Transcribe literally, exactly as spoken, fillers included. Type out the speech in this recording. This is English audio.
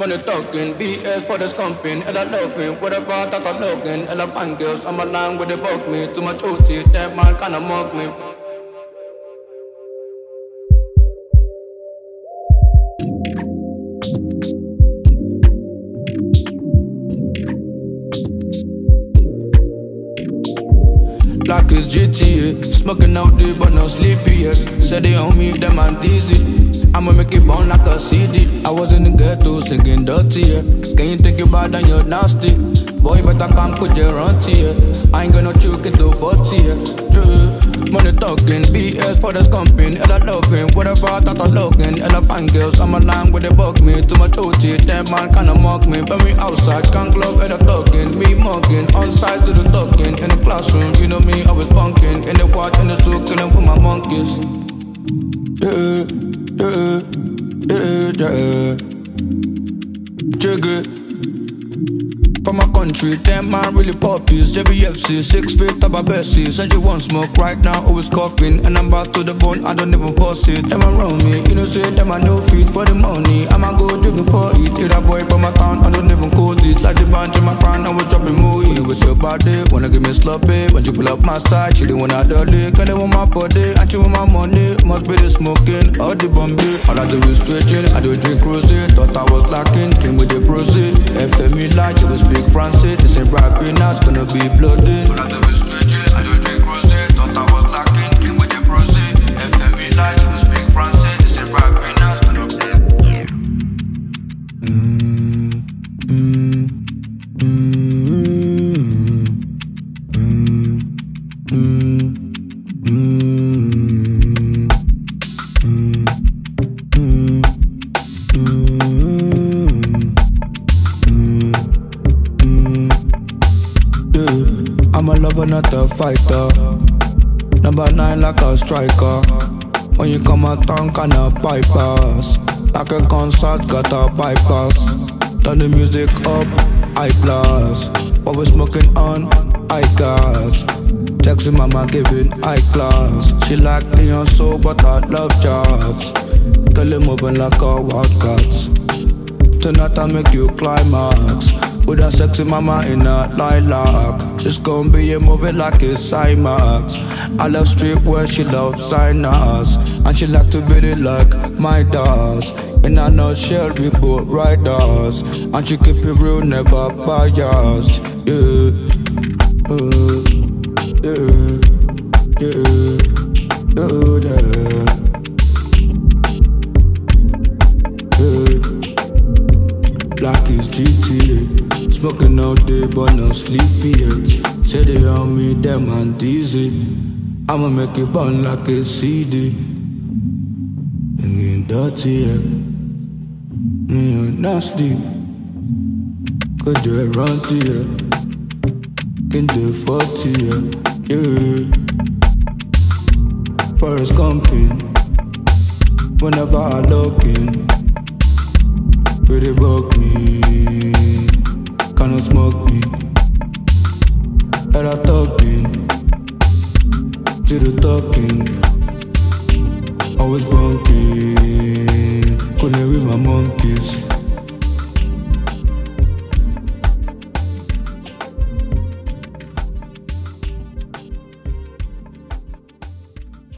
Money talking, B S for the scumping, and I love me, whatever that I'm looking, and I find girls, I'm a line where they bug me, too much O T, that man kinda mug me. Like it's G T A, smoking out there but not sleepy yet. Said they on me, them and dizzy. I'ma make it burn like a C D. I was in the ghetto singing dirty, yeah. Can you think about that you're nasty? Boy, better come put your auntie, yeah. I ain't gonna choke it to forty, yeah. yeah. Money talking, B S for the scumping, and I love him, whatever that I'm looking, and I find girls, I'm a line where they bug me, too much O T, that man kinda mock me, but me outside, can't glove and I talking, me mugging, on side to the talking, in the classroom, you know me, I was bunking, in the quad, in the souk, and with my monkeys. Yeah, yeah, yeah, yeah. Jiggy. From my country, damn man really poppies. J B F C, six feet up a Bessie. Said you want smoke right now, always coughing. And I'm back to the bone, I don't even force it. Them around me, you know say them I no feet for the money. I'ma go drinking for it. Hit a boy from my town, I don't even code it. Like the band in my crown, I was dropping movie. With your body, wanna give me sloppy. When you pull up my side, she didn't wanna dirty. Cause they want my body, and she want my money. Must be the smoking, or the Bombay. All I do is stretching, I do drink cruising. Thought I was lacking, came with the proceed. F M E like you was speak Francis, this ain't rapping, now it's gonna be bloody. All I do is stretching, I do drink rosé. Thought I was lacking, came with the proceed. F M E like you speak Francis, this ain't rapping, now it's gonna be mm, mm, mm, mm, mm, mm, mm. I'm a lover, not a fighter. Number nine like a striker. When you come out town, kinda bypass. Like a concert, got a bypass. Turn the music up, high class. What we smoking on, high gas. Texting mama giving high class. She like me on soul, but I love jobs. Tell him moving like a wildcat. Tonight I make you climax. With a sexy mama in a lilac. It's gon' be a movie like it's IMAX. I love street where she loves signers. And she like to beat it like my does. In a nutshell we both riders. And she keep it real, never biased. Yeah, uh, yeah, yeah, yeah, yeah. Like it's G T A, smoking all day but not sleepy yet. Say they on me, them and dizzy. I'ma make it burn like a C D. And get dirty, yeah. Yeah, nasty. Could you run to ya? Can do forty, yeah. Yeah. Forest comping. Whenever I look in. Where they bug me, cannot smoke me. And I talking, zero talking. Always bunking, couldn't with my monkeys.